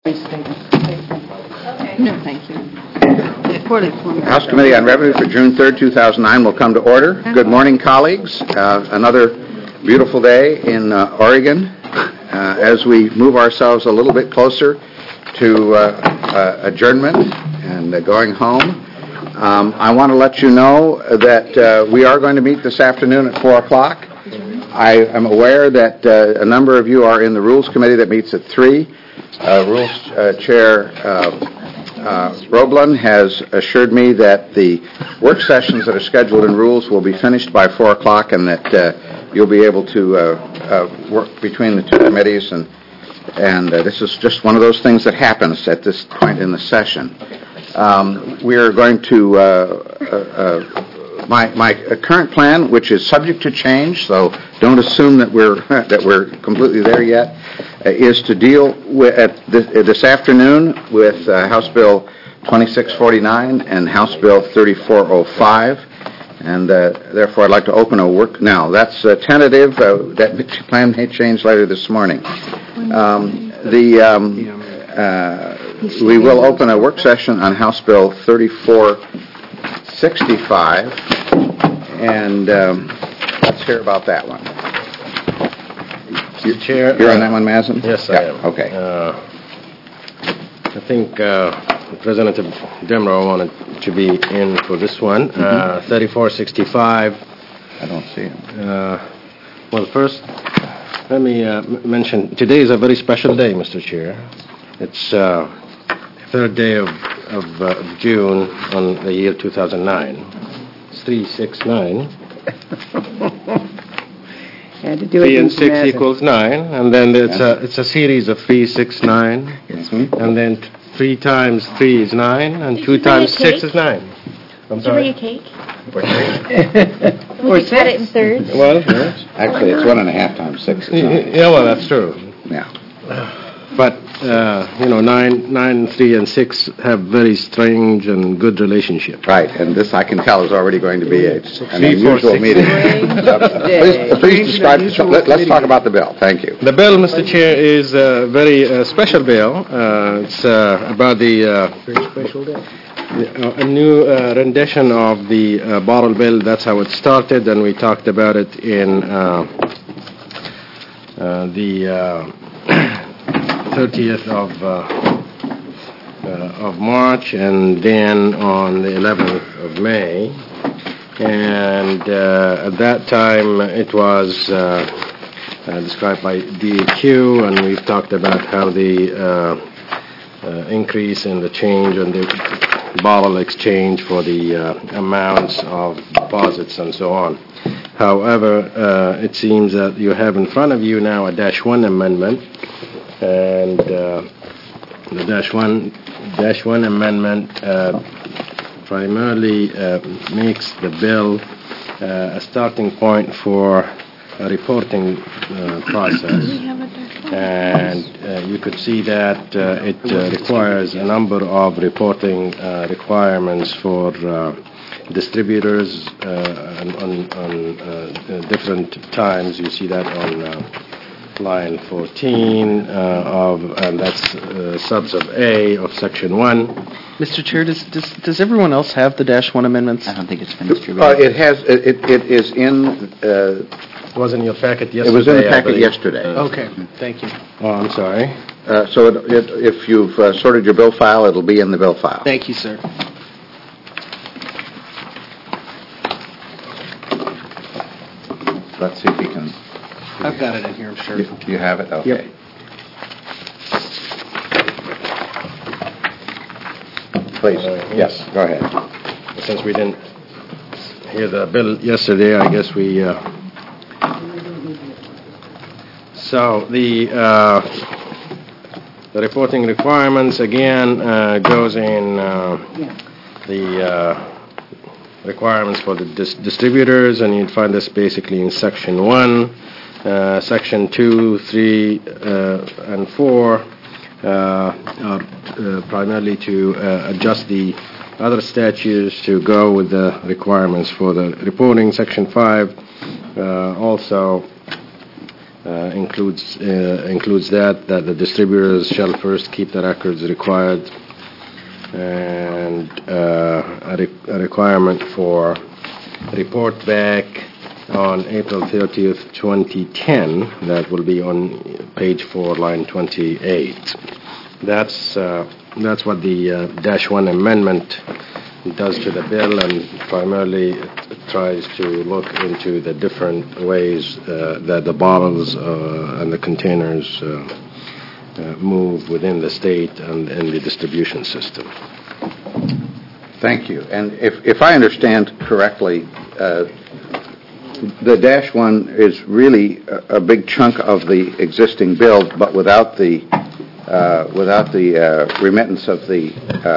No, thank you. House Committee on Revenue for June 3rd, 2009 will come to order. Good morning, colleagues. Another beautiful day in Oregon as we move ourselves a little bit closer to adjournment and going home. I want to let you know that we are going to meet this afternoon at 4 o'clock. I am aware that a number of you are in the Rules Committee that meets at 3. Rules Chair Roblin has assured me that the work sessions that are scheduled in Rules will be finished by 4 o'clock and that you'll be able to work between the two committees. And this is just one of those things that happens at this point in the session. We are going to... My current plan, which is subject to change, so don't assume that we're completely there yet, is to deal with this afternoon with House Bill 2649 and House Bill 3405, and therefore I'd like to open a work now. That's tentative. That plan may change later this morning. We will open a work session on House Bill 3465, and let's hear about that one. Mr. Chair, you're on that one, Mazen? Yes, I am. Okay. I think Representative Demrow wanted to be in for this one. 3465. I don't see him. Well, first, let me mention, today is a very special day, Mr. Chair. It's third day of June on the year 2009. It's 369. Had to do 3 and 6 equals 9, and then it's a series of 3, 6, 9. Yes. And then 3 times 3 is 9, and 2 times 6 is 9. I'm sorry. Did you bring a cake? Or cut it in thirds? Well, yes. Actually, it's 1.5 times 6 is 9. Yeah, well, that's true. Yeah. But, 9, 3, and 6 have very strange and good relationship. Right, and this, I can tell, is already going to be an 3, 4, unusual 6. meeting. Please describe, let's talk about the bill. Thank you. The bill, Mr. Chair, is a very special bill. It's about the a new rendition of the bottle bill. That's how it started, and we talked about it in the 30th of March, and then on the 11th of May. And at that time, it was described by DEQ, and we've talked about how the increase in the change and the bottle exchange for the amounts of deposits and so on. However, it seems that you have in front of you now a -1 amendment, and the -1 amendment primarily makes the bill a starting point for a reporting process. And you could see that it requires a number of reporting requirements for distributors on different times. You see that on line 14 and that's subs of A of section 1. Mr. Chair, does everyone else have the -1 amendments? I don't think it's been distributed. It has. It is in. It was in your packet yesterday. It was in the packet yesterday. Okay, thank you. Oh, I'm sorry. So if you've sorted your bill file, it'll be in the bill file. Thank you, sir. Let's see if we can. I've got it in here, I'm sure. You have it? Okay. Yep. Please. Yes, go ahead. Since we didn't hear the bill yesterday, I guess we... So the reporting requirements, again, goes in the requirements for the distributors, and you'd find this basically in section 1. Section 2, 3, and 4 are primarily to adjust the other statutes to go with the requirements for the reporting. Section 5 also includes that the distributors shall first keep the records required, and a requirement for report back on April 30th, 2010. That will be on page 4, line 28. That's what the -1 amendment does to the bill, and primarily it tries to look into the different ways that the bottles and the containers move within the state and in the distribution system. Thank you. And if I understand correctly, the -1 is really a big chunk of the existing bill, but without the remittance of the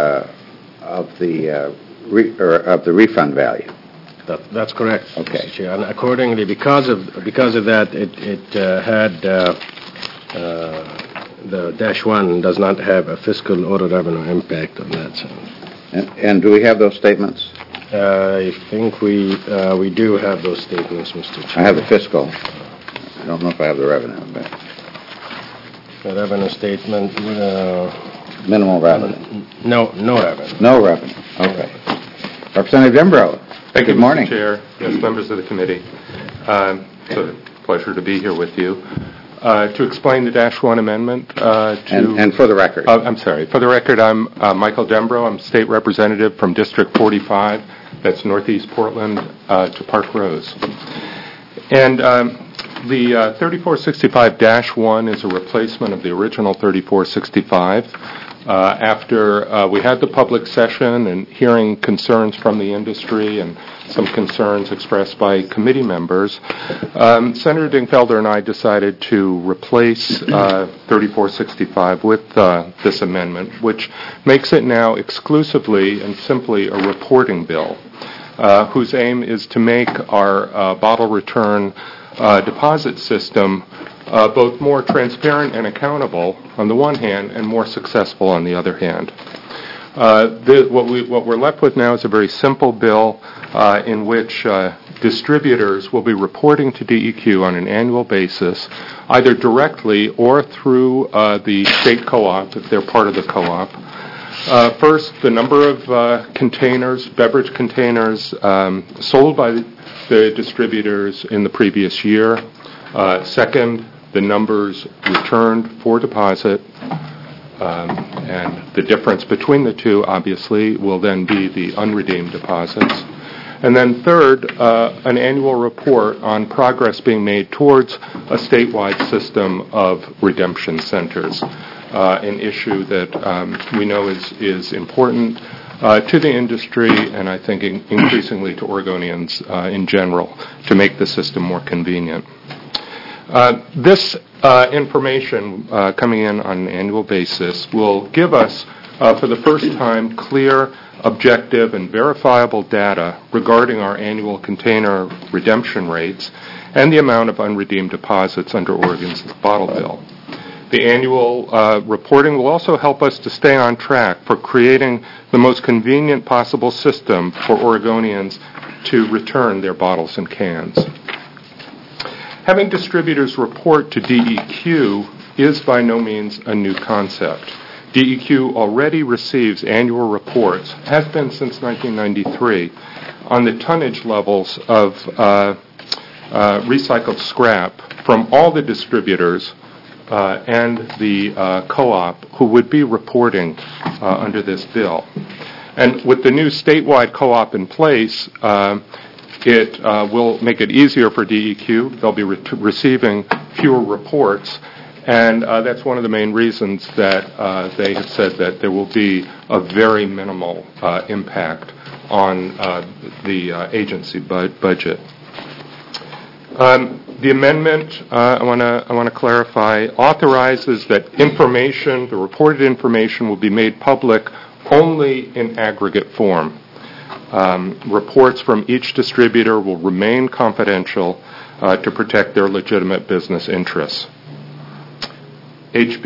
refund value. That's correct. Okay. Mr. Chair. And accordingly, because of that, it had the -1 does not have a fiscal or a revenue impact on that. So. And do we have those statements? I think we do have those statements, Mr. Chair. I have the fiscal. I don't know if I have the revenue. But the revenue statement. Minimal revenue. No revenue. No revenue. Okay. Representative Dembrow. Thank Good you, morning. Mr. Chair. Yes, members of the committee. It's a pleasure to be here with you. To explain the -1 amendment. And for the record. I'm sorry. For the record, I'm Michael Dembrow. I'm state representative from District 45. That's Northeast Portland to Park Rose. And the 3465-1 is a replacement of the original 3465. After we had the public session and hearing concerns from the industry and some concerns expressed by committee members, Senator Dingfelder and I decided to replace 3465 with this amendment, which makes it now exclusively and simply a reporting bill, whose aim is to make our bottle return deposit system both more transparent and accountable on the one hand and more successful on the other hand. What we're left with now is a very simple bill in which distributors will be reporting to DEQ on an annual basis, either directly or through the state co-op, if they're part of the co-op. First, the number of containers, beverage containers, sold by the distributors in the previous year. Second, the numbers returned for deposit, and the difference between the two, obviously, will then be the unredeemed deposits. And then third, an annual report on progress being made towards a statewide system of redemption centers, an issue that we know is important to the industry and I think increasingly to Oregonians in general to make the system more convenient. This information coming in on an annual basis will give us, for the first time, clear, objective, and verifiable data regarding our annual container redemption rates and the amount of unredeemed deposits under Oregon's bottle bill. The annual reporting will also help us to stay on track for creating the most convenient possible system for Oregonians to return their bottles and cans. Having distributors report to DEQ is by no means a new concept. DEQ already receives annual reports, has been since 1993, on the tonnage levels of recycled scrap from all the distributors and the co-op who would be reporting under this bill. And with the new statewide co-op in place, it will make it easier for DEQ. They'll be receiving fewer reports, and that's one of the main reasons that they have said that there will be a very minimal impact on the agency budget. The amendment, I want to clarify, authorizes that information, the reported information, will be made public only in aggregate form. Reports from each distributor will remain confidential to protect their legitimate business interests. HB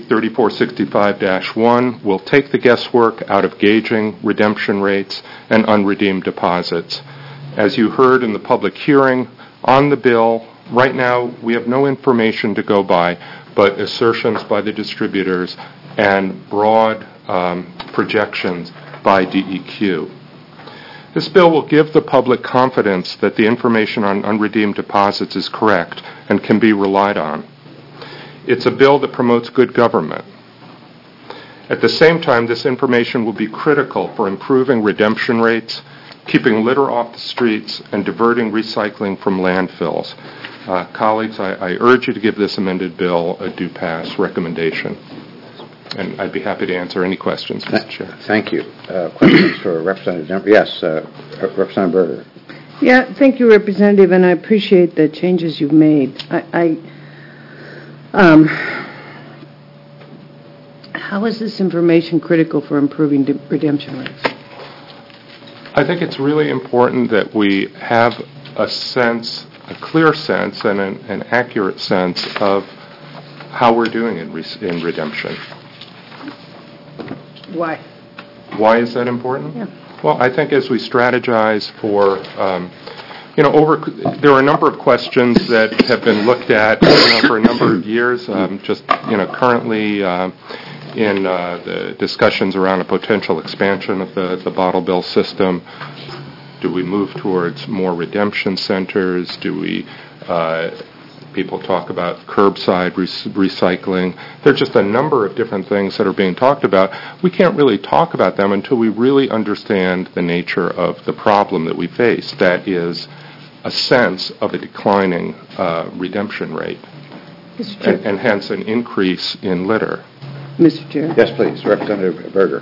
3465-1 will take the guesswork out of gauging redemption rates and unredeemed deposits. As you heard in the public hearing on the bill Right now, we have no information to go by but assertions by the distributors and broad projections by DEQ. This bill will give the public confidence that the information on unredeemed deposits is correct and can be relied on. It's a bill that promotes good government. At the same time, this information will be critical for improving redemption rates, keeping litter off the streets, and diverting recycling from landfills. Colleagues, I urge you to give this amended bill a due pass recommendation. And I'd be happy to answer any questions, Mr. Chair. Thank you. Questions for Representative Dembrowski? Yes, Representative Berger. Yeah, thank you, Representative, and I appreciate the changes you've made. How is this information critical for improving redemption rates? I think it's really important that we have a clear sense and an accurate sense of how we're doing in redemption. Why? Why is that important? Yeah. Well, I think as we strategize for, there are a number of questions that have been looked at for a number of years. Currently in the discussions around a potential expansion of the bottle bill system. Do we move towards more redemption centers? Do we people talk about curbside recycling? There are just a number of different things that are being talked about. We can't really talk about them until we really understand the nature of the problem that we face. That is a sense of a declining redemption rate, and hence an increase in litter. Mr. Chair. Yes, please. Representative Berger.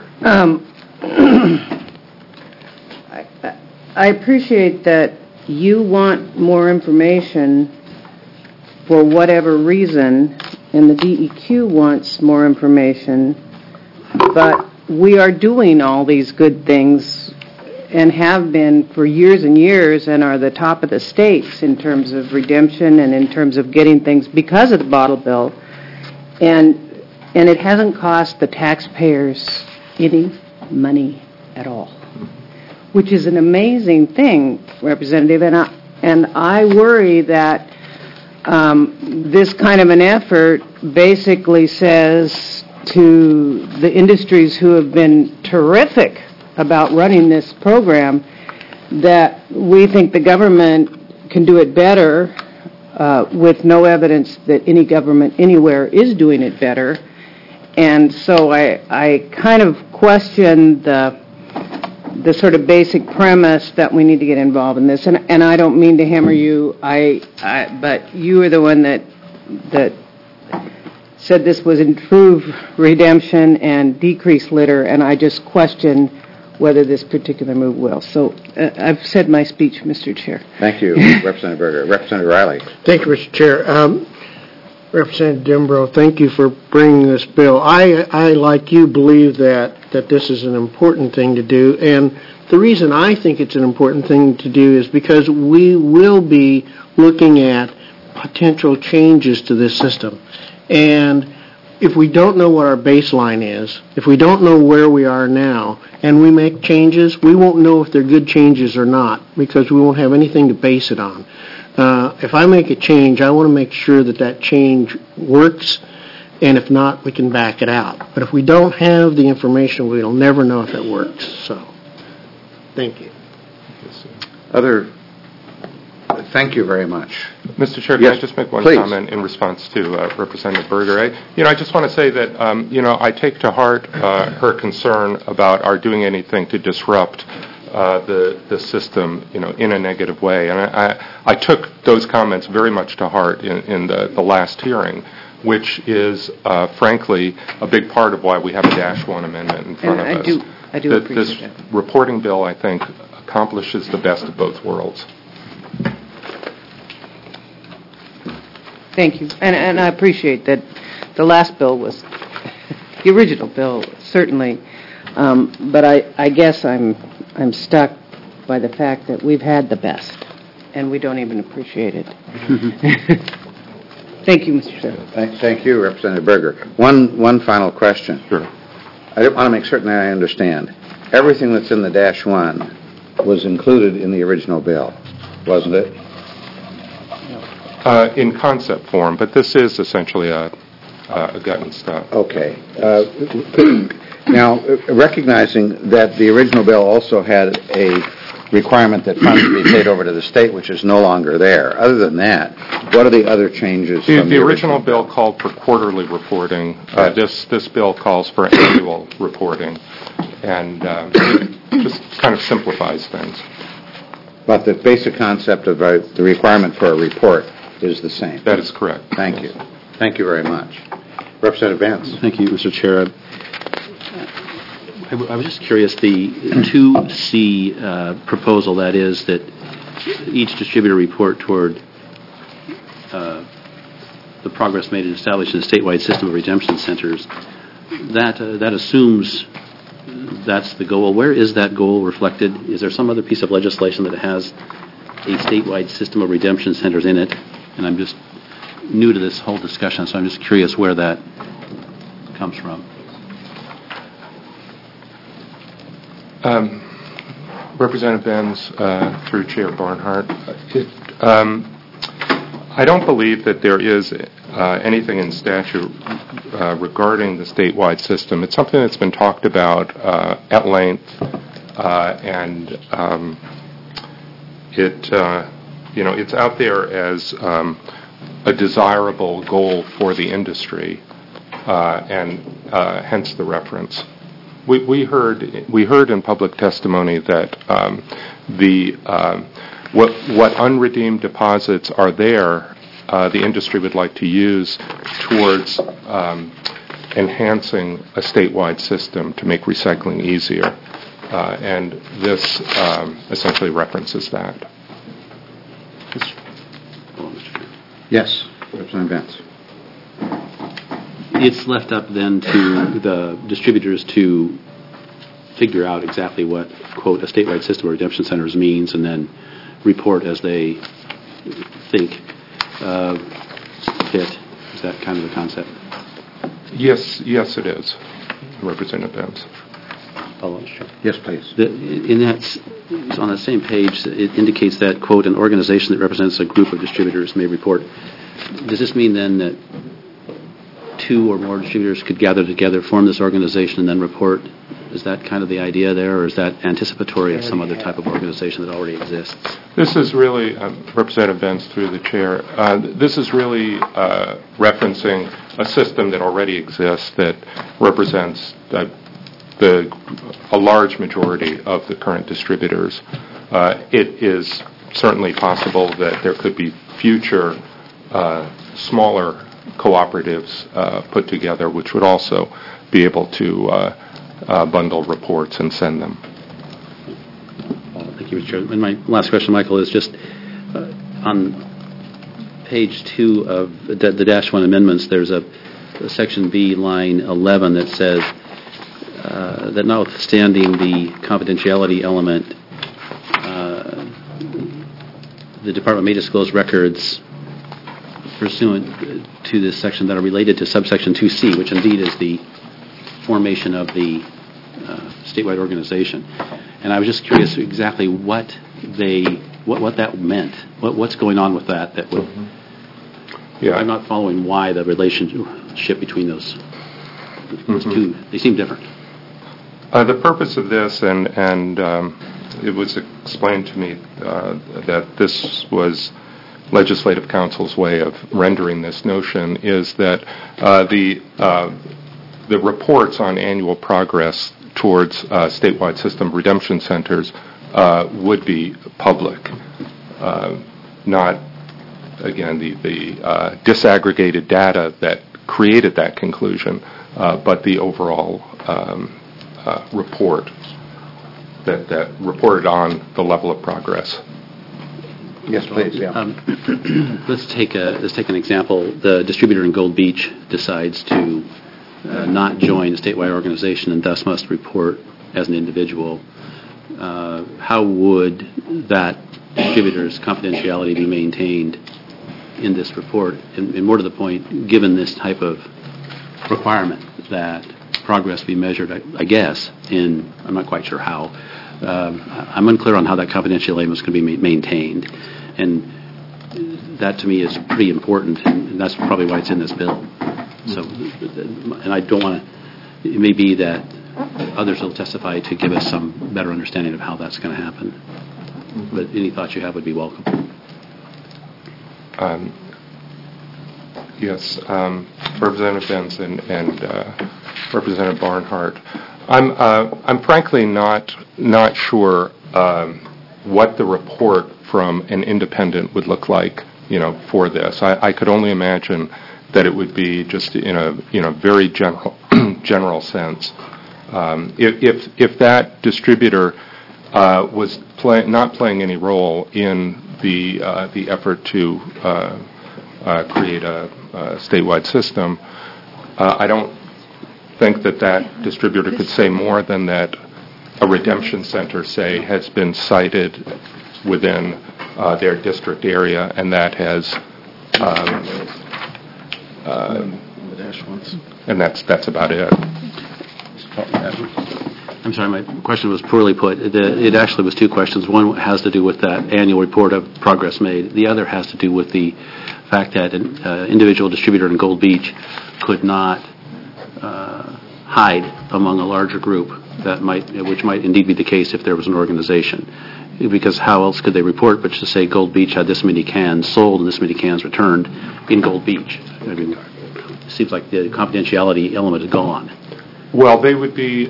I appreciate that you want more information for whatever reason, and the DEQ wants more information, but we are doing all these good things and have been for years and years and are the top of the states in terms of redemption and in terms of getting things because of the bottle bill. And it hasn't cost the taxpayers any money at all, which is an amazing thing, Representative. And I worry that this kind of an effort basically says to the industries who have been terrific about running this program that we think the government can do it better with no evidence that any government anywhere is doing it better. And so I kind of question the sort of basic premise that we need to get involved in this. And I don't mean to hammer you, but you are the one that said this was improve redemption and decrease litter, and I just question whether this particular move will. So I've said my speech, Mr. Chair. Thank you, Representative Berger. Representative Riley. Thank you, Mr. Chair. Representative Dembrowski, thank you for bringing this bill. I like you, believe that this is an important thing to do, and the reason I think it's an important thing to do is because we will be looking at potential changes to this system. And if we don't know what our baseline is, if we don't know where we are now, and we make changes, we won't know if they're good changes or not, because we won't have anything to base it on. If I make a change, I want to make sure that change works, and if not, we can back it out. But if we don't have the information, we'll never know if it works. So, thank you. Thank you very much. Mr. Chair, yes, can I just make one please. comment in response to Representative Berger? I just want to say that, I take to heart her concern about our doing anything to disrupt the system, in a negative way. And I took those comments very much to heart in the last hearing, which is, frankly, a big part of why we have a -1 amendment in front of us. I do appreciate this that. reporting bill, I think, accomplishes the best of both worlds. Thank you. And I appreciate that the last bill was, the original bill, certainly. But I guess I'm stuck by the fact that we've had the best, and we don't even appreciate it. Thank you, Mr. Chair. Thank you, Representative Berger. One final question. Sure. I want to make certain that I understand. Everything that's in the -1 was included in the original bill, wasn't it? In concept form, but this is essentially a gut and stuff. Okay. Now, recognizing that the original bill also had a requirement that funds be paid over to the state, which is no longer there. Other than that, what are the other changes from The original bill called for quarterly reporting. This bill calls for annual reporting, and just kind of simplifies things. But the basic concept of the requirement for a report is the same. That is correct. Thank you. Thank you very much. Representative Vance. Thank you, Mr. Chair. I was just curious, the 2C proposal, that is, that each distributor report toward the progress made in establishing a statewide system of redemption centers, that assumes that's the goal. Where is that goal reflected? Is there some other piece of legislation that has a statewide system of redemption centers in it? And I'm just new to this whole discussion, so I'm just curious where that comes from. Representative Benz, through Chair Barnhart, I don't believe that there is anything in statute regarding the statewide system. It's something that's been talked about at length, and it's out there as a desirable goal for the industry, and hence the reference. We heard in public testimony that what unredeemed deposits are there, the industry would like to use towards enhancing a statewide system to make recycling easier, and this essentially references that. Yes, Representative Vance. It's left up then to the distributors to figure out exactly what, quote, a statewide system of redemption centers means, and then report as they think fit. Is that kind of the concept? Yes, it is, Representative Benz. Yes, please. On that same page, it indicates that, quote, an organization that represents a group of distributors may report. Does this mean then that two or more distributors could gather together, form this organization, and then report? Is that kind of the idea there, or is that anticipatory of some other type of organization that already exists? This is really, Representative Benz, through the chair, this is really referencing a system that already exists that represents a large majority of the current distributors. It is certainly possible that there could be future smaller cooperatives put together, which would also be able to bundle reports and send them. Thank you, Mr. Chairman. And my last question, Michael, is just on page 2 of the Dash 1 amendments, there's a section B, line 11, that says that notwithstanding the confidentiality element, the department may disclose records pursuant to this section that are related to subsection 2C, which indeed is the formation of the statewide organization. And I was just curious exactly what that meant. What's going on with that? I'm not following why the relationship between those two. They seem different. The purpose of this, and it was explained to me that this was Legislative Council's way of rendering this notion, is that the reports on annual progress towards statewide system redemption centers would be public, not, again, the disaggregated data that created that conclusion, but the overall report that reported on the level of progress. Yes, please. Yeah. Let's take an example. The distributor in Gold Beach decides to not join a statewide organization and thus must report as an individual. How would that distributor's confidentiality be maintained in this report? And more to the point, given this type of requirement that progress be measured, I guess, I'm not quite sure how. I'm unclear on how that confidentiality was going to be maintained. And that to me is pretty important, and that's probably why it's in this bill. So, and I don't want to, it may be that others will testify to give us some better understanding of how that's going to happen. But any thoughts you have would be welcome. Yes, Representative Benson and Representative Barnhart. I'm frankly not sure what the report from an independent would look like, for this. I could only imagine that it would be just in a very general sense. If that distributor was not playing any role in the effort to create a statewide system, I don't think that distributor could say more than that a redemption center, say, has been cited within their district area, and that has, and that's about it. I'm sorry, my question was poorly put. It actually was two questions. One has to do with that annual report of progress made. The other has to do with the fact that an individual distributor in Gold Beach could not hide among a larger group which might indeed be the case if there was an organization. Because how else could they report but to say Gold Beach had this many cans sold and this many cans returned in Gold Beach? I mean, it seems like the confidentiality element is gone. Well, they would be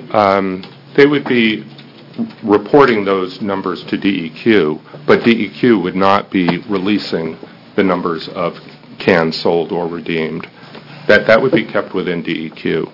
reporting those numbers to DEQ, but DEQ would not be releasing the numbers of cans sold or redeemed. That would be kept within DEQ.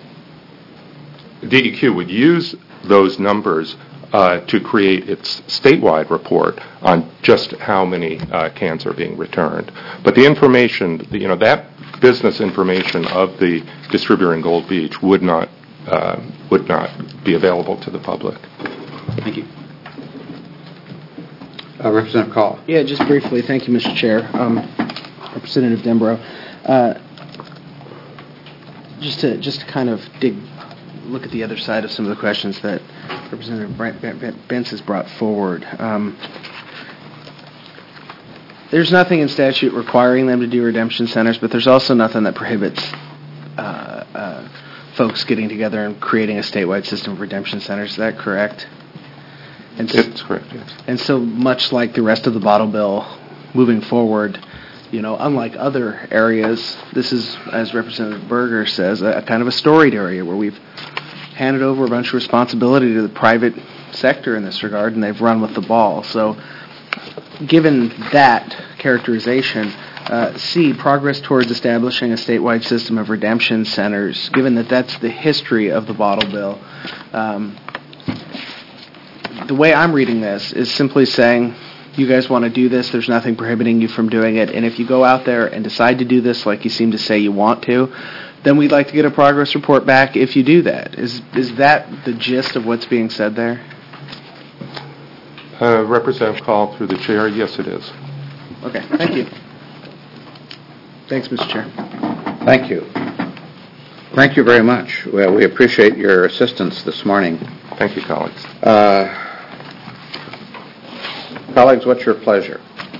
DEQ would use those numbers to create its statewide report on just how many cans are being returned. But the information, that business information of the distributor in Gold Beach would not be available to the public. Thank you. Representative Call. Yeah, just briefly. Thank you, Mr. Chair. Representative Dembrow. Just to kind of look at the other side of some of the questions that Representative Bentz has brought forward. There's nothing in statute requiring them to do redemption centers, but there's also nothing that prohibits folks getting together and creating a statewide system of redemption centers. Is that correct? It's correct, yes. And so much like the rest of the bottle bill, moving forward, unlike other areas, this is, as Representative Berger says, a kind of a storied area where we've handed over a bunch of responsibility to the private sector in this regard, and they've run with the ball. So given that characterization, C, progress towards establishing a statewide system of redemption centers, given that that's the history of the bottle bill, the way I'm reading this is simply saying, you guys want to do this, there's nothing prohibiting you from doing it, and if you go out there and decide to do this like you seem to say you want to, then we'd like to get a progress report back if you do that. Is that the gist of what's being said there? Representative Call, through the chair, yes it is. Okay, thank you. Thanks, Mr. Chair. Thank you. Thank you very much. Well, we appreciate your assistance this morning. Thank you, colleagues. Colleagues, what's your pleasure?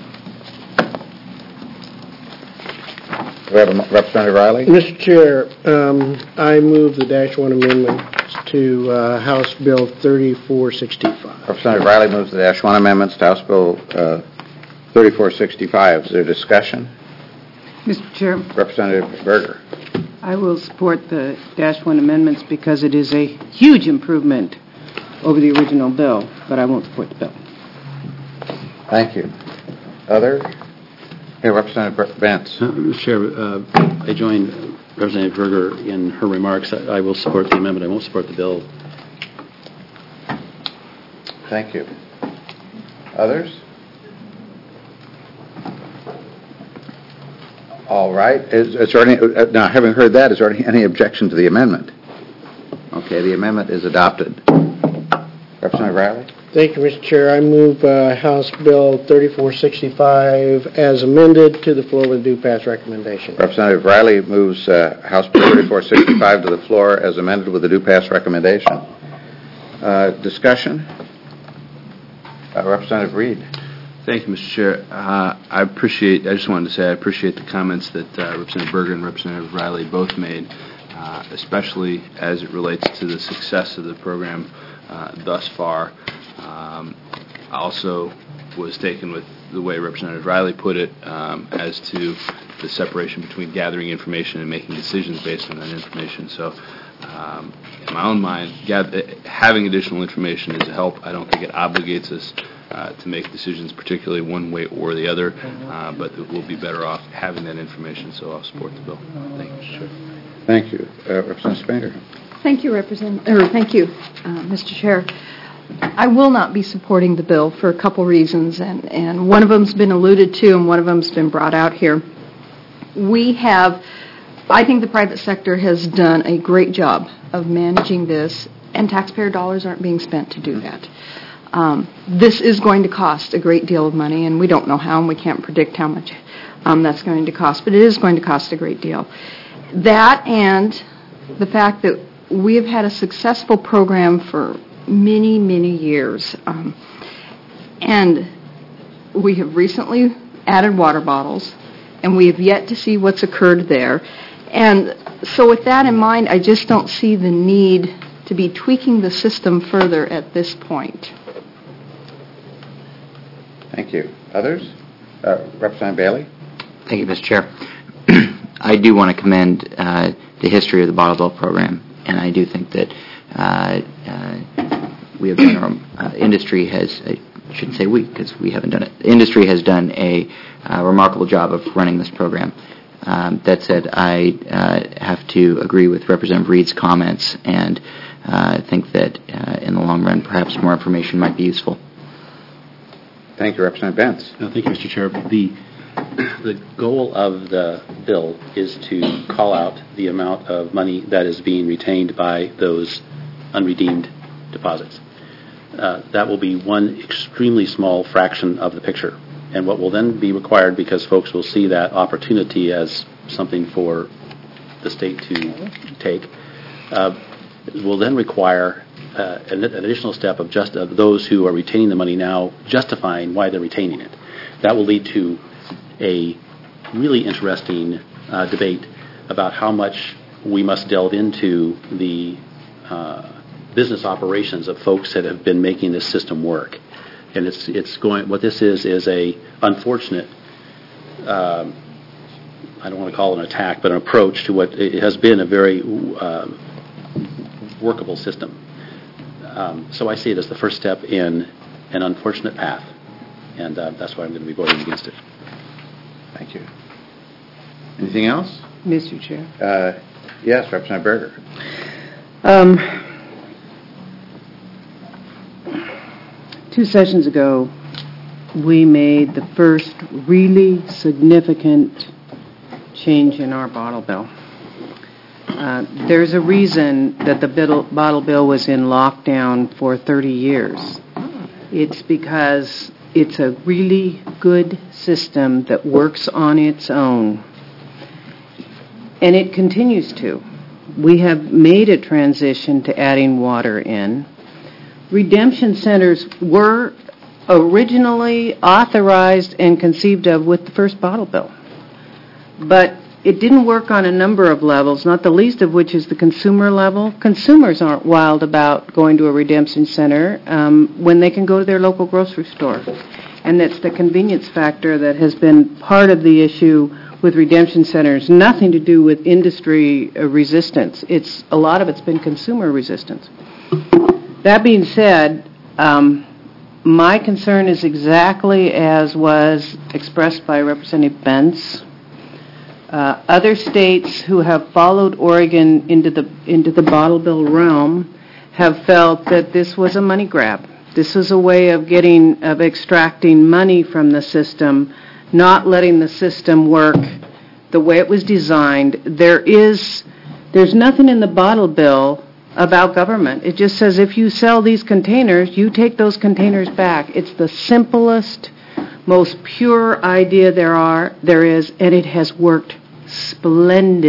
We have Representative Riley. Mr. Chair, I move the -1 amendment to House Bill 3465. Representative Riley moves the -1 amendments to House Bill 3465. Is there discussion? Mr. Chair, Representative Berger. I will support the -1 amendments because it is a huge improvement over the original bill, but I won't support the bill. Thank you. Other? Hey, Representative Bentz. Mr. Chair, I join Representative Berger in her remarks. I will support the amendment. I won't support the bill. Thank you. Others? All right. Is there any, now, having heard that, is there any objection to the amendment? Okay, the amendment is adopted. Representative Riley? Thank you, Mr. Chair. I move House Bill 3465 as amended to the floor with a due pass recommendation. Representative Riley moves House Bill 3465 to the floor as amended with a due pass recommendation. Discussion? Representative Reed. Thank you, Mr. Chair. I just wanted to say I appreciate the comments that Representative Berger and Representative Riley both made, especially as it relates to the success of the program thus far. I also was taken with the way Representative Riley put it as to the separation between gathering information and making decisions based on that information. So in my own mind, having additional information is a help. I don't think it obligates us to make decisions particularly one way or the other, but we'll be better off having that information, so I'll support the bill. Thank you. Sure. Thank you. Representative Spader. Thank you, Mr. Chair. I will not be supporting the bill for a couple reasons, and one of them's been alluded to and one of them's been brought out here. I think the private sector has done a great job of managing this, and taxpayer dollars aren't being spent to do that. This is going to cost a great deal of money, and we don't know how, and we can't predict how much that's going to cost, but it is going to cost a great deal. That and the fact that we have had a successful program for many, many years, and we have recently added water bottles, and we have yet to see what's occurred there. And so with that in mind, I just don't see the need to be tweaking the system further at this point. Thank you. Others? Representative Bailey? Thank you, Mr. Chair. I do want to commend the history of the Bottle Bill program, and I do think that we have done industry has, I shouldn't say we, because we haven't done it, the industry has done a remarkable job of running this program. That said, I have to agree with Representative Reed's comments, and think that in the long run, perhaps more information might be useful. Thank you, Representative Bentz. Thank you, Mr. Chair. The goal of the bill is to call out the amount of money that is being retained by those unredeemed deposits. That will be one extremely small fraction of the picture. And what will then be required, because folks will see that opportunity as something for the state to take, will then require an additional step of just those who are retaining the money now justifying why they're retaining it. That will lead to a really interesting debate about how much we must delve into the business operations of folks that have been making this system work. And what this is a unfortunate, I don't want to call it an attack, but an approach to what it has been a very workable system. So I see it as the first step in an unfortunate path, and that's why I'm going to be voting against it. Thank you. Anything else? Mr. Chair. Yes, Representative Berger. 2 sessions ago, we made the first really significant change in our bottle bill. There's a reason that the bottle bill was in lockdown for 30 years. It's because it's a really good system that works on its own. And it continues to. We have made a transition to adding water in. Redemption centers were originally authorized and conceived of with the first bottle bill. But it didn't work on a number of levels, not the least of which is the consumer level. Consumers aren't wild about going to a redemption center when they can go to their local grocery store. And that's the convenience factor that has been part of the issue with redemption centers, nothing to do with industry resistance. A lot of it's been consumer resistance. That being said, my concern is exactly as was expressed by Representative Bentz. Other states who have followed Oregon into the bottle bill realm have felt that this was a money grab. This was a way of extracting money from the system, not letting the system work the way it was designed. There's nothing in the bottle bill about government. It just says if you sell these containers, you take those containers back. It's the simplest, most pure idea there is, and it has worked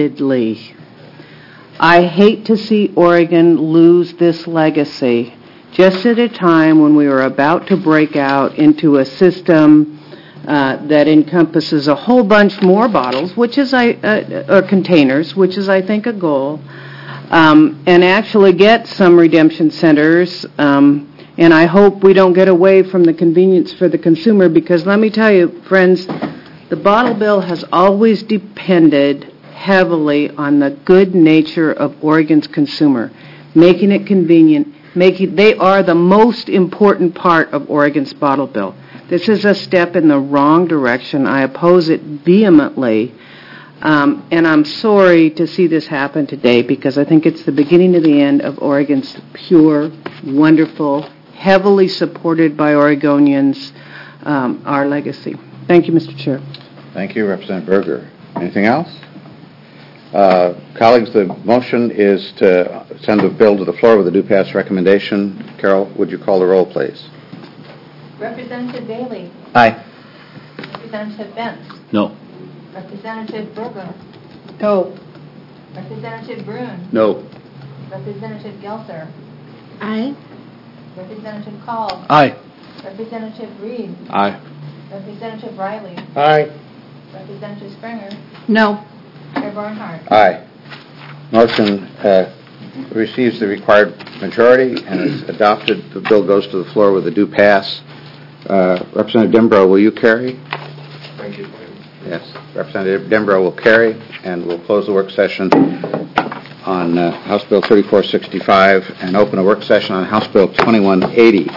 splendidly. I hate to see Oregon lose this legacy just at a time when we are about to break out into a system that encompasses a whole bunch more bottles, which is or containers, which is, I think, a goal, and actually get some redemption centers. And I hope we don't get away from the convenience for the consumer, because let me tell you, friends, the bottle bill has always depended heavily on the good nature of Oregon's consumer, making it convenient. They are the most important part of Oregon's bottle bill. This is a step in the wrong direction. I oppose it vehemently, and I'm sorry to see this happen today, because I think it's the beginning of the end of Oregon's pure, wonderful, heavily supported by Oregonians, our legacy. Thank you, Mr. Chair. Thank you, Representative Berger. Anything else? Colleagues, the motion is to send the bill to the floor with a do-pass recommendation. Carol, would you call the roll, please? Representative Bailey. Aye. Representative Benz. No. Representative Berger. No. Representative Brune. No. Representative Gelser. Aye. Representative Call. Aye. Representative Reed. Aye. Representative Riley. Aye. Representative Springer. No. Chair Barnhart. Aye. Motion receives the required majority and is adopted. The bill goes to the floor with a due pass. Representative Dembrow, will you carry? Thank you. Yes. Representative Dembrow will carry, and we'll close the work session on House Bill 3465 and open a work session on House Bill 2180.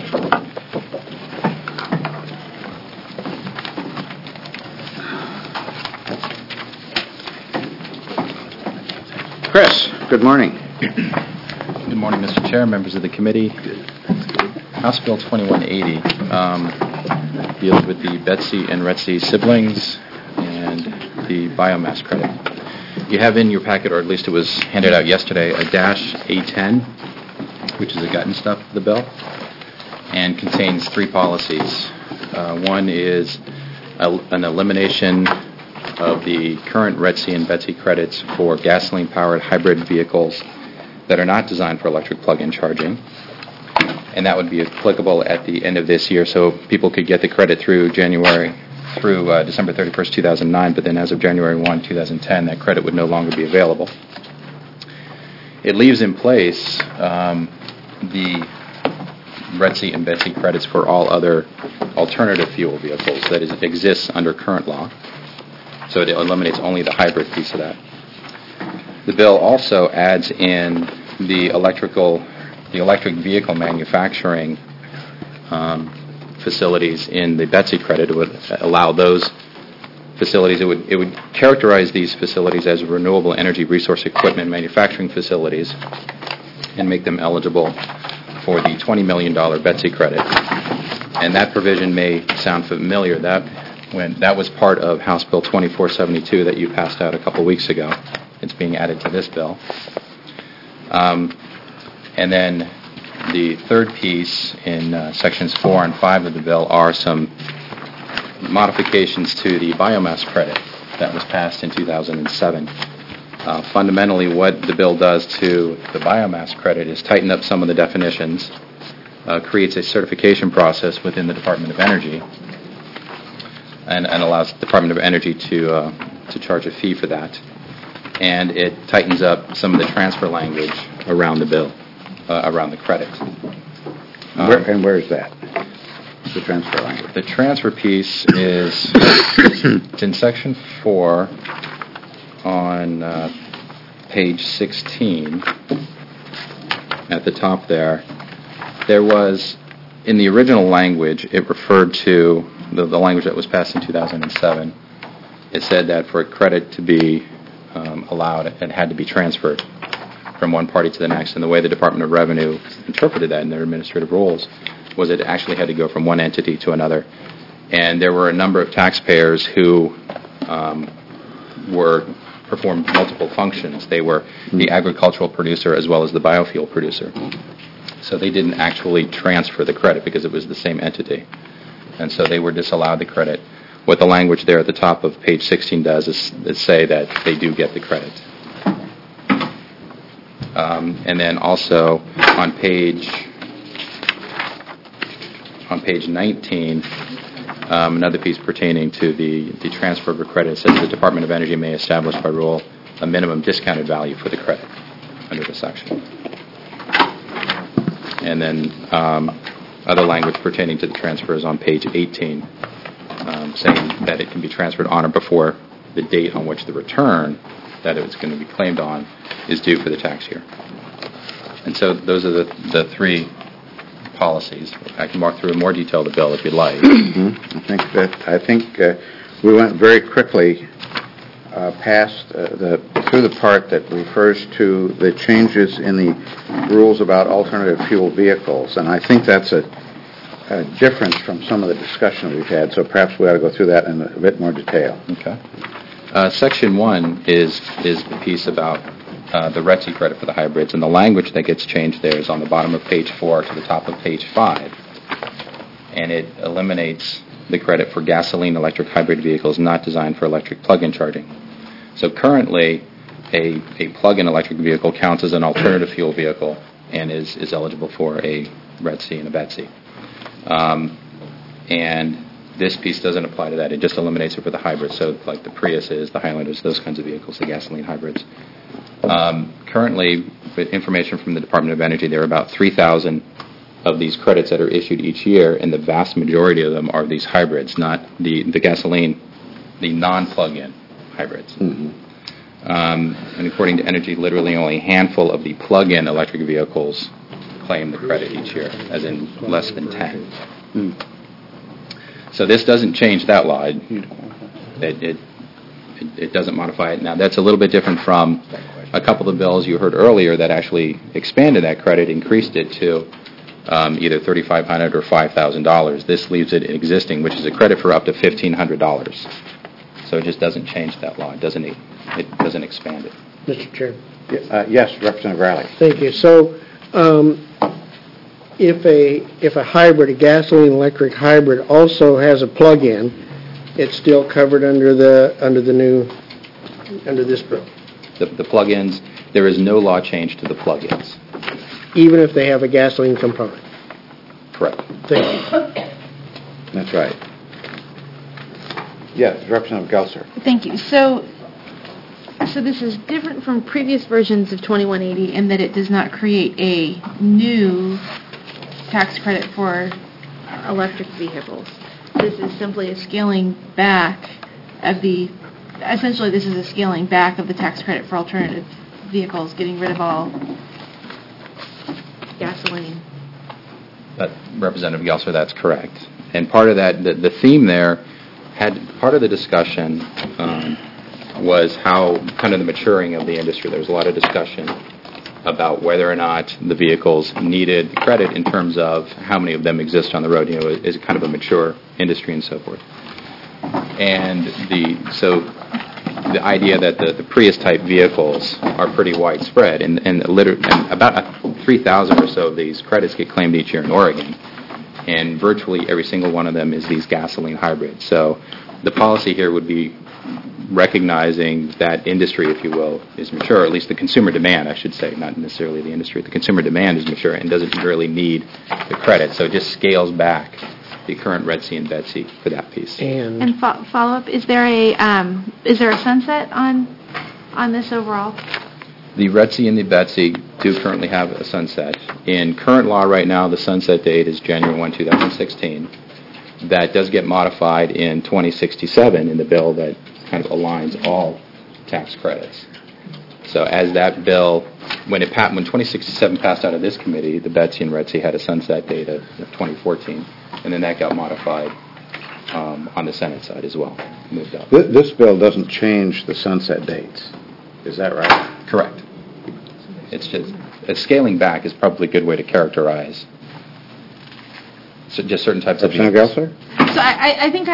Chris, good morning. Good morning, Mr. Chair, members of the committee. House Bill 2180 deals with the Betsy and Retsy siblings and the biomass credit. You have in your packet, or at least it was handed out yesterday, a -A10, which is the gut and stuff of the bill, and contains three policies. One is an elimination of the current Retsy and Betsy credits for gasoline-powered hybrid vehicles that are not designed for electric plug-in charging. And that would be applicable at the end of this year, so people could get the credit through December 31st, 2009, but then as of January 1, 2010, that credit would no longer be available. It leaves in place the Retsy and Betsy credits for all other alternative fuel vehicles that exists under current law. So it eliminates only the hybrid piece of that. The bill also adds in the electric vehicle manufacturing facilities in the Betsy credit. It would allow those facilities, it would characterize these facilities as renewable energy resource equipment manufacturing facilities and make them eligible for the $20 million Betsy credit. And that provision may sound familiar. That was part of House Bill 2472 that you passed out a couple weeks ago. It's being added to this bill. And then the third piece in Sections 4 and 5 of the bill are some modifications to the biomass credit that was passed in 2007. Fundamentally, what the bill does to the biomass credit is tighten up some of the definitions, creates a certification process within the Department of Energy, and allows the Department of Energy to charge a fee for that. And it tightens up some of the transfer language around the bill, around the credit. Where is that? The transfer language. The transfer piece is it's in Section 4 on page 16 at the top there. There was, in the original language, it referred to the language that was passed in 2007. It said that for a credit to be allowed, it had to be transferred from one party to the next. And the way the Department of Revenue interpreted that in their administrative rules was it actually had to go from one entity to another. And there were a number of taxpayers who performed multiple functions. They were the agricultural producer as well as the biofuel producer. So they didn't actually transfer the credit because it was the same entity. And so they were disallowed the credit. What the language there at the top of page 16 does is say that they do get the credit. And then also on page on page 19, another piece pertaining to the transfer of a credit says the Department of Energy may establish by rule a minimum discounted value for the credit under the section. And then other language pertaining to the transfer is on page 18, saying that it can be transferred on or before the date on which the return that it's going to be claimed on is due for the tax year. And so those are the three policies. I can walk through in more detail the bill if you'd like. I think we went very quickly past through the part that refers to the changes in the rules about alternative fuel vehicles, and I think that's a difference from some of the discussion we've had, so perhaps we ought to go through that in a bit more detail. Okay. Section 1 is the piece about the RETSI credit for the hybrids, and the language that gets changed there is on the bottom of page 4 to the top of page 5, and it eliminates the credit for gasoline electric hybrid vehicles not designed for electric plug-in charging. So currently, a plug-in electric vehicle counts as an alternative fuel vehicle and is eligible for a RETSI and a BETSI. And this piece doesn't apply to that. It just eliminates it for the hybrids, so like the Priuses, the Highlanders, those kinds of vehicles, the gasoline hybrids. Currently, with information from the Department of Energy, there are about 3,000 of these credits that are issued each year, and the vast majority of them are these hybrids, not the gasoline, the non-plug-in hybrids. Mm-hmm. And according to Energy, literally only a handful of the plug-in electric vehicles claim the credit each year, as in less than 10. Mm. So this doesn't change that law. It doesn't modify it. Now, that's a little bit different from a couple of bills you heard earlier that actually expanded that credit, increased it to either $3,500 or $5,000. This leaves it existing, which is a credit for up to $1,500. So it just doesn't change that law. It doesn't expand it. Mr. Chairman. Yes, Representative Riley. Thank you. So if a hybrid, a gasoline electric hybrid, also has a plug-in, it's still covered under this bill. The plug-ins, there is no law change to the plug-ins. Even if they have a gasoline component? Correct. Thank you. That's right. Yes, Representative Gelser. Thank you. So this is different from previous versions of 2180 in that it does not create a new tax credit for electric vehicles. This is simply a scaling back of the tax credit for alternative vehicles, getting rid of all gasoline. Representative Gelser, that's correct. And part of that, the theme there, part of the discussion was how kind of the maturing of the industry. There was a lot of discussion about whether or not the vehicles needed credit in terms of how many of them exist on the road. You know, is it kind of a mature industry and so forth. And the idea that the Prius-type vehicles are pretty widespread, and about 3,000 or so of these credits get claimed each year in Oregon, and virtually every single one of them is these gasoline hybrids. So the policy here would be recognizing that industry, if you will, is mature, or at least the consumer demand, I should say, not necessarily the industry. The consumer demand is mature and doesn't really need the credit, so it just scales back the current RETSI and BETSI for that piece. And follow-up, is there a sunset on this overall? The RETSI and the BETSI do currently have a sunset. In current law right now, the sunset date is January 1, 2016. That does get modified in 2067 in the bill that kind of aligns all tax credits. So as that bill, when 2067 passed out of this committee, the BETSI and RETSI had a sunset date of 2014, and then that got modified on the Senate side as well, moved up. This bill doesn't change the sunset dates. Is that right? Correct. It's just scaling back is probably a good way to characterize. So just certain types of vehicles. Gelser? So I think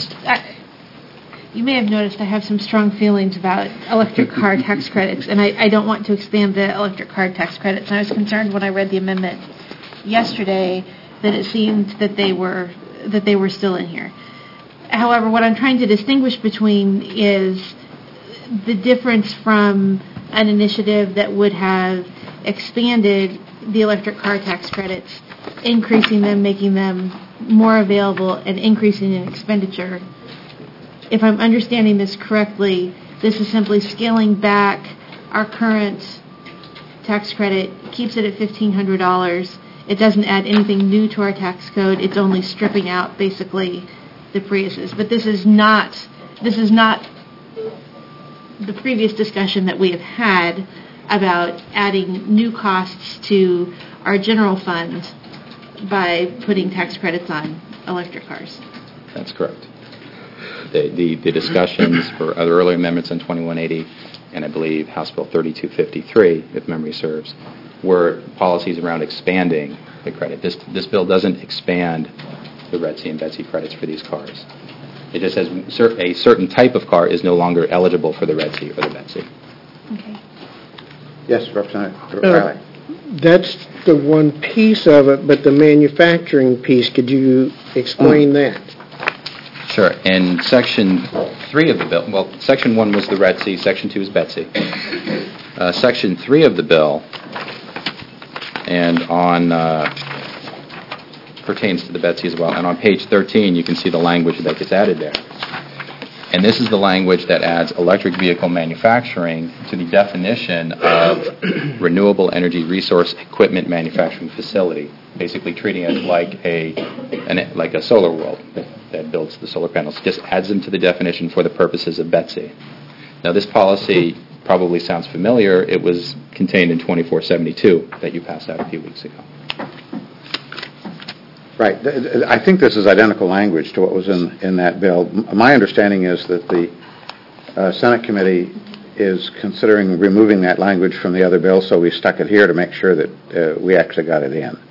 you may have noticed I have some strong feelings about electric car tax credits, and I don't want to expand the electric car tax credits. And I was concerned when I read the amendment yesterday that it seemed that they were still in here. However, what I'm trying to distinguish between is the difference from an initiative that would have expanded the electric car tax credits, increasing them, making them more available and increasing in expenditure. If I'm understanding this correctly, this is simply scaling back our current tax credit, keeps it at $1,500. It doesn't add anything new to our tax code. It's only stripping out basically the Priuses. But this is not the previous discussion that we have had about adding new costs to our general fund by putting tax credits on electric cars. That's correct. The discussions for other early amendments on 2180 and I believe House Bill 3253, if memory serves, were policies around expanding the credit. This bill doesn't expand the RETC and BETC credits for these cars. It just says a certain type of car is no longer eligible for the RETC or the BETC. Okay. Yes, Representative Riley. That's the one piece of it, but the manufacturing piece, could you explain that? Sure. In Section 3 of the bill, well, Section 1 was the RETC, Section 2 is BETC. Section 3 of the bill and pertains to the BETC as well. And on page 13, you can see the language that gets added there. And this is the language that adds electric vehicle manufacturing to the definition of renewable energy resource equipment manufacturing facility, basically treating it like a solar world that builds the solar panels. It just adds them to the definition for the purposes of BETC. Now, this policy probably sounds familiar. It was contained in 2472 that you passed out a few weeks ago. Right. I think this is identical language to what was in that bill. My understanding is that the Senate committee is considering removing that language from the other bill, so we stuck it here to make sure that we actually got it in.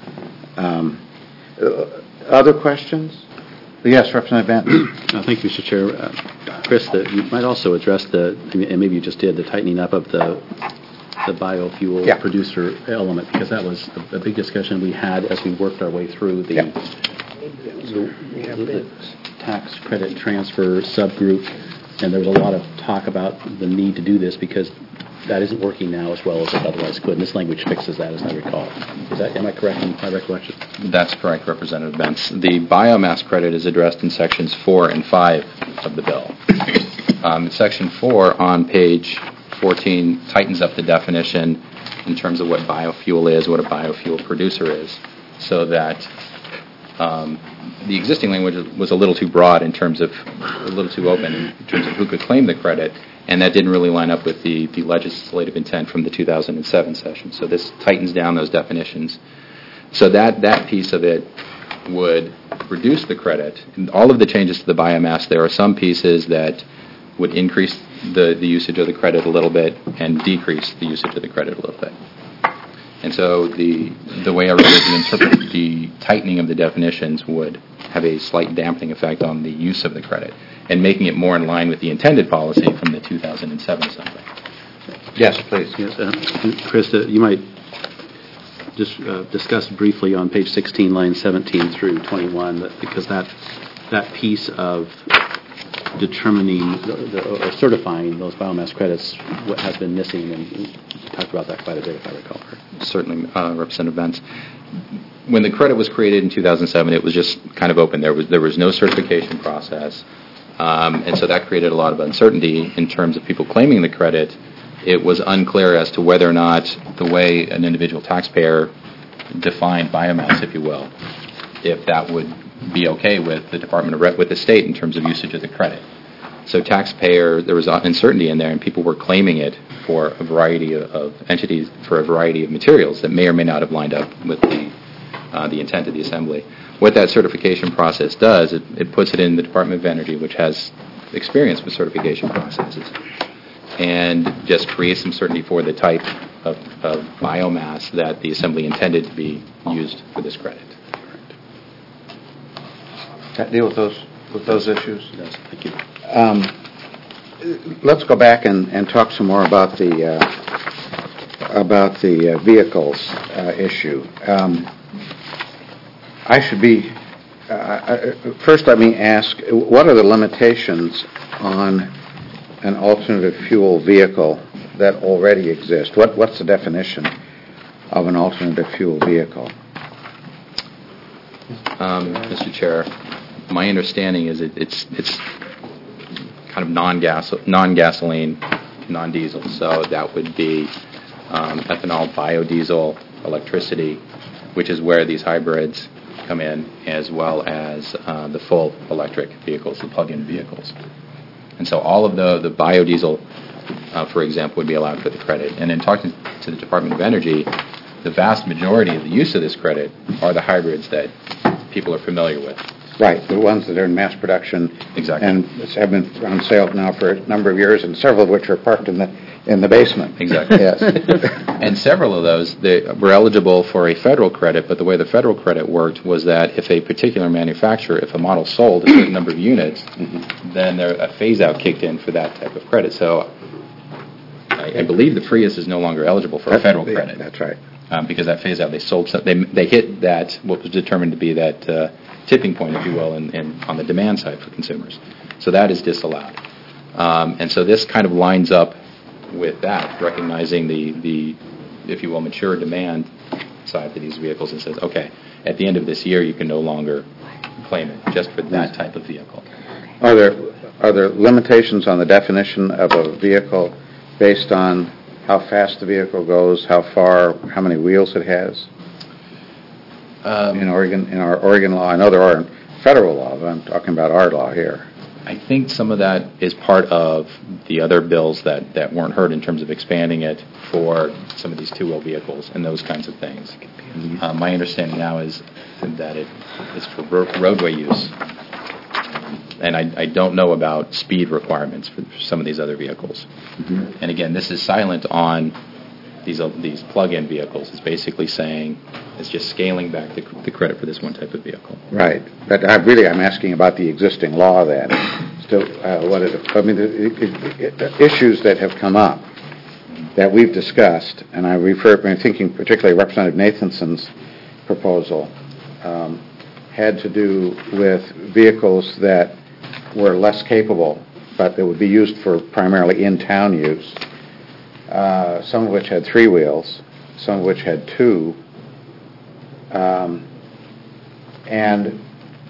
Other questions? Yes, Representative Benton. Thank you, Mr. Chair. Chris, you might also address and maybe you just did, the tightening up of the biofuel producer element, because that was a big discussion we had as we worked our way through the tax credit transfer subgroup, and there was a lot of talk about the need to do this because that isn't working now as well as it otherwise could, and this language fixes that, as I recall. Am I correct in my recollection? That's correct, Representative Bentz. The biomass credit is addressed in Sections 4 and 5 of the bill. Section 4 on page 14 tightens up the definition in terms of what biofuel is, what a biofuel producer is, so that the existing language was a little too broad a little too open in terms of who could claim the credit, and that didn't really line up with the legislative intent from the 2007 session. So this tightens down those definitions. So that piece of it would reduce the credit. In all of the changes to the biomass, there are some pieces that would increase the usage of the credit a little bit and decrease the usage of the credit a little bit. And so the way I would interpret the tightening of the definitions would have a slight dampening effect on the use of the credit and making it more in line with the intended policy from the 2007 Assembly. Yes, please. Yes, Chris, you might just discuss briefly on page 16, line 17 through 21, because that piece of determining or certifying those biomass credits has been missing, and we talked about that quite a bit, if I recall. Certainly, Representative Bentz. When the credit was created in 2007, it was just kind of open. There was no certification process, and so that created a lot of uncertainty in terms of people claiming the credit. It was unclear as to whether or not the way an individual taxpayer defined biomass, if you will, if that would be okay with the with the state in terms of usage of the credit. So there was uncertainty in there, and people were claiming it for a variety of entities, for a variety of materials that may or may not have lined up with the intent of the Assembly. What that certification process does, it puts it in the Department of Energy, which has experience with certification processes, and just creates some certainty for the type of biomass that the Assembly intended to be used for this credit. Deal with those issues? Yes, thank you. Let's go back and talk some more about the vehicles issue. First let me ask, what are the limitations on an alternative fuel vehicle that already exist? What's the definition of an alternative fuel vehicle? Mr. Chair, my understanding is it's kind of non-gasoline, non-diesel. So that would be ethanol, biodiesel, electricity, which is where these hybrids come in, as well as the full electric vehicles, the plug-in vehicles. And so all of the biodiesel, for example, would be allowed for the credit. And in talking to the Department of Energy, the vast majority of the use of this credit are the hybrids that people are familiar with. Right, the ones that are in mass production. Exactly. And have been on sale now for a number of years, and several of which are parked in the basement. Exactly. Yes. And several of those, they were eligible for a federal credit, but the way the federal credit worked was that if a particular manufacturer, if a model sold a certain number of units, then a phase-out kicked in for that type of credit. So I believe the Prius is no longer eligible for a federal credit. That's right. Because that phase-out, they hit that, what was determined to be that tipping point, if you will, on the demand side for consumers. So that is disallowed. And so this kind of lines up with that, recognizing the if you will, mature demand side for these vehicles, and says, okay, at the end of this year, you can no longer claim it just for that type of vehicle. Are there limitations on the definition of a vehicle based on how fast the vehicle goes, how far, how many wheels it has? In our Oregon law, I know there are in federal law, but I'm talking about our law here. I think some of that is part of the other bills that weren't heard in terms of expanding it for some of these two-wheel vehicles and those kinds of things. My understanding now is that it is for roadway use. And I don't know about speed requirements for some of these other vehicles. Mm-hmm. And again, this is silent on these plug-in vehicles. It's basically saying it's just scaling back the credit for this one type of vehicle. Right. But I'm asking about the existing law then. Still, the issues that have come up that we've discussed, and I'm thinking particularly Representative Nathanson's proposal, had to do with vehicles that were less capable, but that would be used for primarily in-town use. Some of which had three wheels, some of which had two, and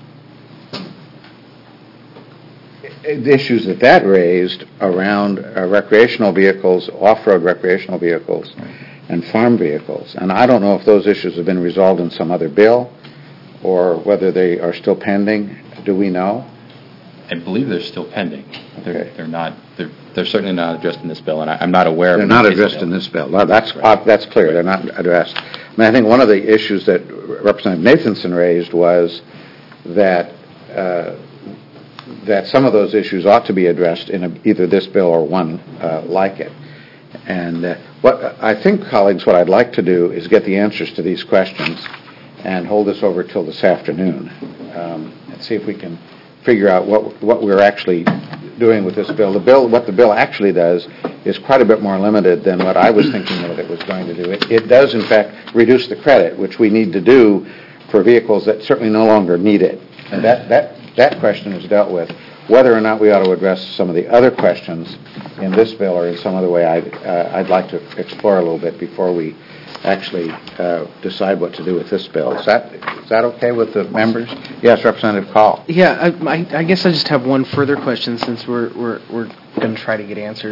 the issues that raised around recreational vehicles, off-road recreational vehicles, and farm vehicles. And I don't know if those issues have been resolved in some other bill or whether they are still pending. Do we know? I believe they're still pending. Okay. They're certainly not addressed in this bill, and I'm not aware of them. They're not addressed in this bill. No, that's clear. They're not addressed. I mean, I think one of the issues that Representative Nathanson raised was that some of those issues ought to be addressed in either this bill or one like it. And what I think, colleagues, what I'd like to do is get the answers to these questions and hold this over till this afternoon and see if we can figure out what we're actually doing with this bill. What the bill actually does is quite a bit more limited than what I was thinking that it was going to do. It does, in fact, reduce the credit, which we need to do for vehicles that certainly no longer need it. And that question is dealt with. Whether or not we ought to address some of the other questions in this bill or in some other way, I'd like to explore a little bit before we actually decide what to do with this bill. Is that okay with the members? Yes, Representative Call. Yeah, I guess I just have one further question since we're going to try to get answers.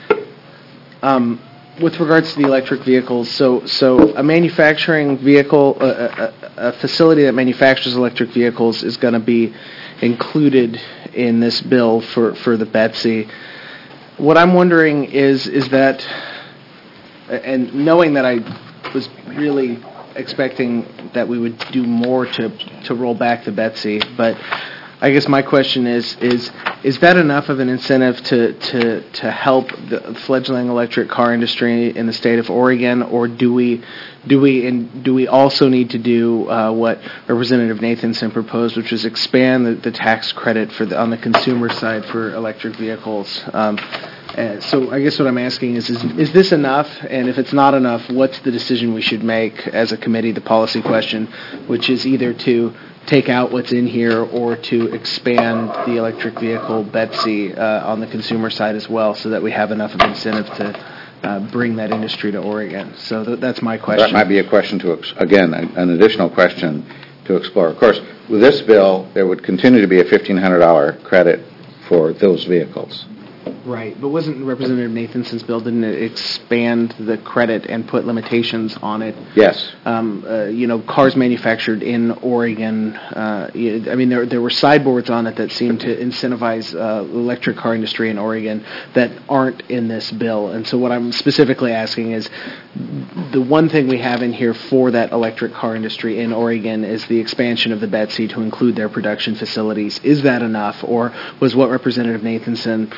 With regards to the electric vehicles, so a manufacturing vehicle, a facility that manufactures electric vehicles is going to be included in this bill for the Betsy. What I'm wondering is that, and knowing that I was really expecting that we would do more to roll back the Betsy, but I guess my question is that enough of an incentive to help the fledgling electric car industry in the state of Oregon, or do we also need to do what Representative Nathanson proposed, which is expand the tax credit on the consumer side for electric vehicles? So I guess what I'm asking is this enough? And if it's not enough, what's the decision we should make as a committee, the policy question, which is either to take out what's in here or to expand the electric vehicle Betsy on the consumer side as well, so that we have enough of incentive to bring that industry to Oregon. So that's my question. That might be a question an additional question to explore. Of course, with this bill, there would continue to be a $1,500 credit for those vehicles. Right, but wasn't Representative Nathanson's bill, didn't it expand the credit and put limitations on it? Yes. Cars manufactured in Oregon, there were sideboards on it that seemed to incentivize electric car industry in Oregon that aren't in this bill. And so what I'm specifically asking is, the one thing we have in here for that electric car industry in Oregon is the expansion of the BETC to include their production facilities. Is that enough, or was what Representative Nathanson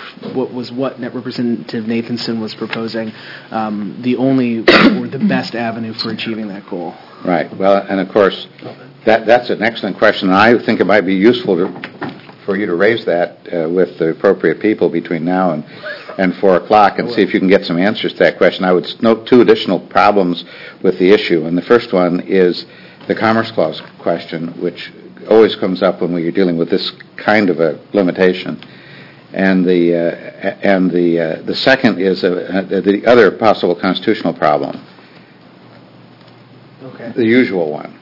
was proposing the only or the best avenue for achieving that goal? Right. Well, and of course, that's an excellent question, and I think it might be useful for you to raise that with the appropriate people between now and 4 o'clock and see if you can get some answers to that question. I would note 2 additional problems with the issue, and the first one is the Commerce Clause question, which always comes up when we're dealing with this kind of a limitation. And the second is the other possible constitutional problem. Okay. The usual one.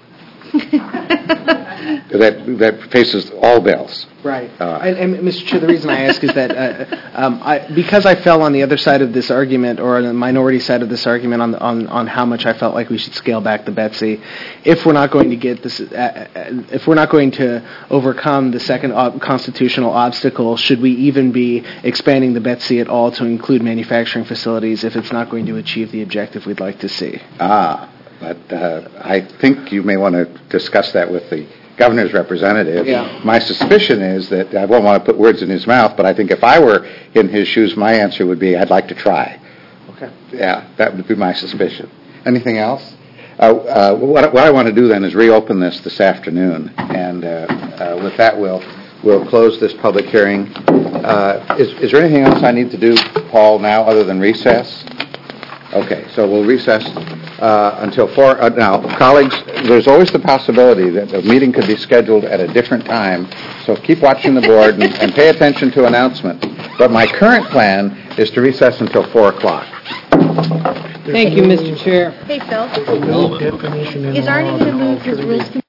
that faces all bills. Right. And Mr. Chair, the reason I ask is that because I fell on the other side of this argument, or on the minority side of this argument, on how much I felt like we should scale back the BETC, if we're not going to get this, if we're not going to overcome the second constitutional obstacle, should we even be expanding the BETC at all to include manufacturing facilities if it's not going to achieve the objective we'd like to see? But I think you may want to discuss that with the governor's representative. Yeah. My suspicion is that, I won't want to put words in his mouth, but I think if I were in his shoes, my answer would be, I'd like to try. Okay. Yeah, that would be my suspicion. Anything else? What I want to do then is reopen this afternoon, and with that, we'll close this public hearing. Is there anything else I need to do, Paul, now other than recess? Okay, so we'll recess until 4. Now, colleagues, there's always the possibility that the meeting could be scheduled at a different time, so keep watching the board and pay attention to announcements. But my current plan is to recess until 4 o'clock. Thank you, Mr. Chair. Hey, Phil. No definition in Is the Arnie law going to of move his alternative rules